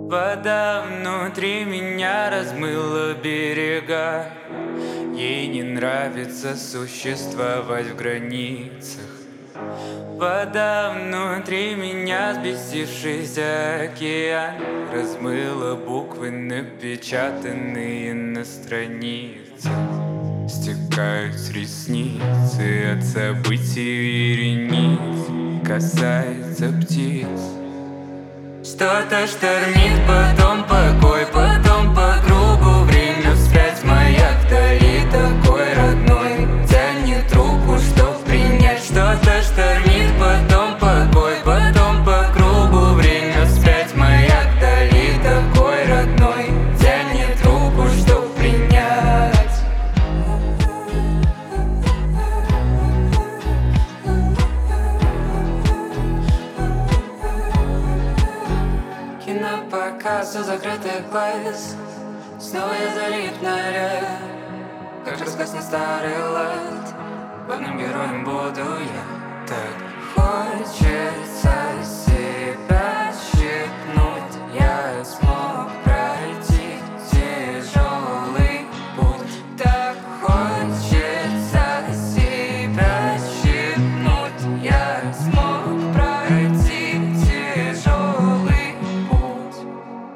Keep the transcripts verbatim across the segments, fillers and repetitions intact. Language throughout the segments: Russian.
Вода внутри меня размыла берега. Ей не нравится существовать в границах. Вода внутри меня, взбесившийся океан, размыла буквы, напечатанные на страницах. Стекают с ресницы от событий верениц, касается птиц. Что-то штормит, потом покой, потом по кругу время вспять. Маяк вдали такой родной, тянет руку, чтоб принять. Что-то штормит, потом покой, потом по кругу время вспять. Маяк вдали такой родной, тянет руку, чтоб принять. Кинопоказ у закрытых глаз, снова я залип на ряд, как рассказ на старый лад. Главным героем буду я. Так хочется себя щипнуть, я смог пройти тяжелый путь. Так хочется себя щипнуть, я смог пройти тяжелый путь.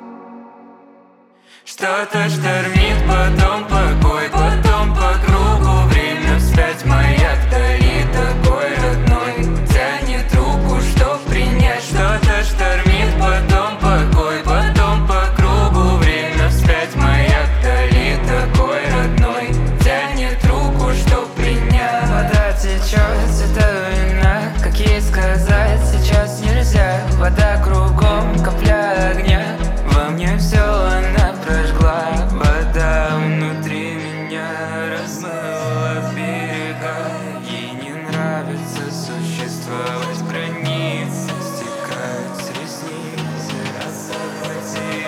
Что-то штормит, потом покой, потом по кругу время вспять. Маяк вдали такой родной, тянет руку, чтоб принять. Что-то штормит, потом покой, потом по кругу время вспять. Маяк вдали такой родной, тянет руку, чтоб принять. Вода течет, это вина, как ей сказать, сейчас нельзя. Вода кругом, капля огня, во мне все она прожгла. Вода внутри меня размыла берега. Ей не нравится существовать в границе, стекает с ресниц от событий.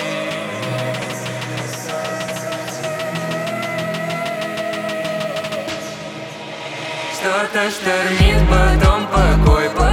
Что-то штормит, потом покой.